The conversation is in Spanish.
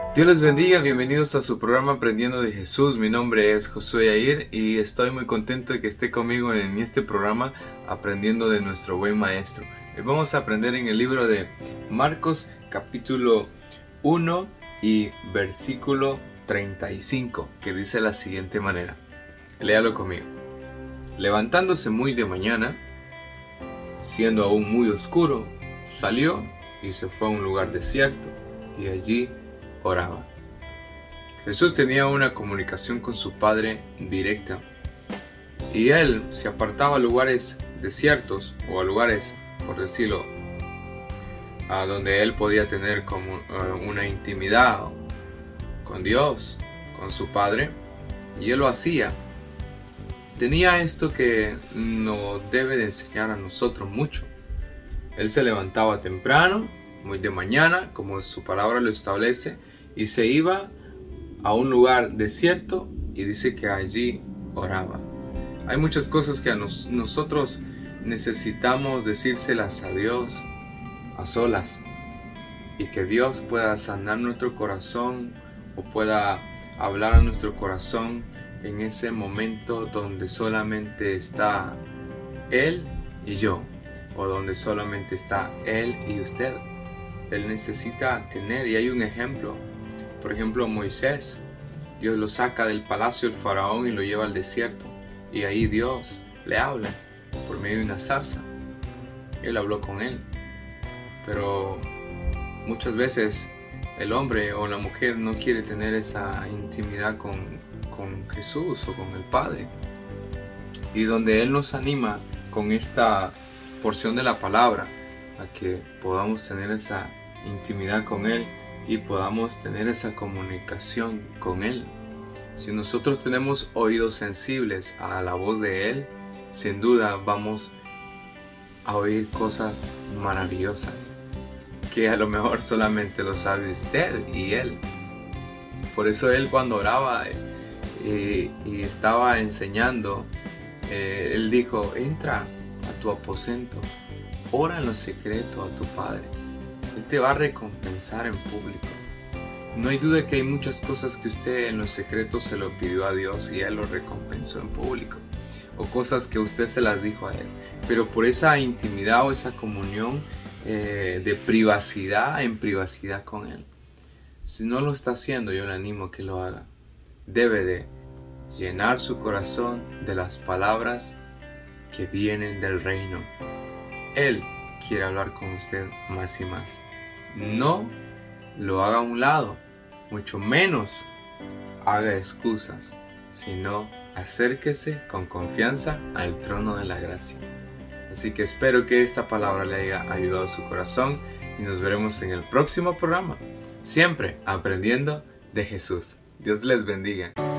Dios les bendiga, bienvenidos a su programa Aprendiendo de Jesús. Mi nombre es Josué Yair y estoy muy contento de que esté conmigo en este programa Aprendiendo de nuestro buen maestro. Hoy vamos a aprender en el libro de Marcos capítulo 1 y versículo 35, que dice de la siguiente manera. Léalo conmigo. Levantándose muy de mañana, siendo aún muy oscuro, salió y se fue a un lugar desierto y allí oraba. Jesús tenía una comunicación con su Padre directa y él se apartaba a lugares desiertos o a lugares, por decirlo, a donde él podía tener como una intimidad con Dios, con su Padre, y él lo hacía. Tenía esto que nos debe de enseñar a nosotros mucho. Él se levantaba temprano, muy de mañana, como su palabra lo establece, y se iba a un lugar desierto y dice que allí oraba. Hay muchas cosas que nosotros necesitamos decírselas a Dios a solas y que Dios pueda sanar nuestro corazón o pueda hablar a nuestro corazón en ese momento donde solamente está Él y yo, o donde solamente está Él y usted. Él necesita tener, y hay un ejemplo. Por ejemplo, Moisés, Dios lo saca del palacio del faraón y lo lleva al desierto. Y ahí Dios le habla por medio de una zarza. Él habló con él. Pero muchas veces el hombre o la mujer no quiere tener esa intimidad con Jesús o con el Padre. Y donde Él nos anima con esta porción de la palabra a que podamos tener esa intimidad con Él y podamos tener esa comunicación con Él. Si nosotros tenemos oídos sensibles a la voz de Él, sin duda vamos a oír cosas maravillosas que a lo mejor solamente lo sabe usted y Él. Por eso Él, cuando oraba y estaba enseñando, Él dijo: entra a tu aposento, ora en lo secreto a tu Padre. Él te va a recompensar en público. No hay duda que hay muchas cosas que usted en lo secreto se lo pidió a Dios y Él lo recompensó en público. O cosas que usted se las dijo a Él. Pero por esa intimidad o esa comunión de privacidad en privacidad con Él. Si no lo está haciendo, yo le animo a que lo haga. Debe de llenar su corazón de las palabras que vienen del reino. Él quiere hablar con usted más y más. No lo haga a un lado, mucho menos haga excusas, sino acérquese con confianza al trono de la gracia. Así que espero que esta palabra le haya ayudado a su corazón y nos veremos en el próximo programa, siempre aprendiendo de Jesús. Dios les bendiga.